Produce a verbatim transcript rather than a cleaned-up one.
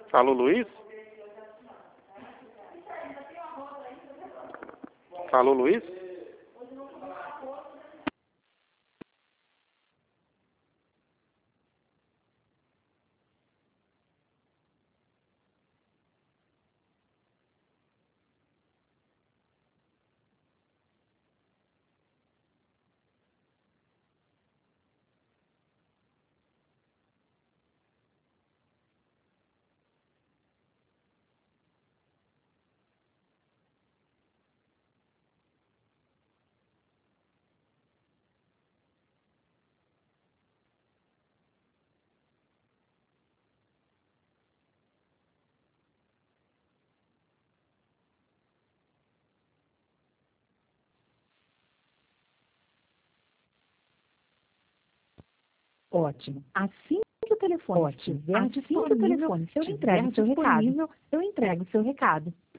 Alô, Luiz? Alô, Luiz? Ótimo. Assim que o telefone estiver disponível, eu entrego seu recado. Eu entrego seu recado.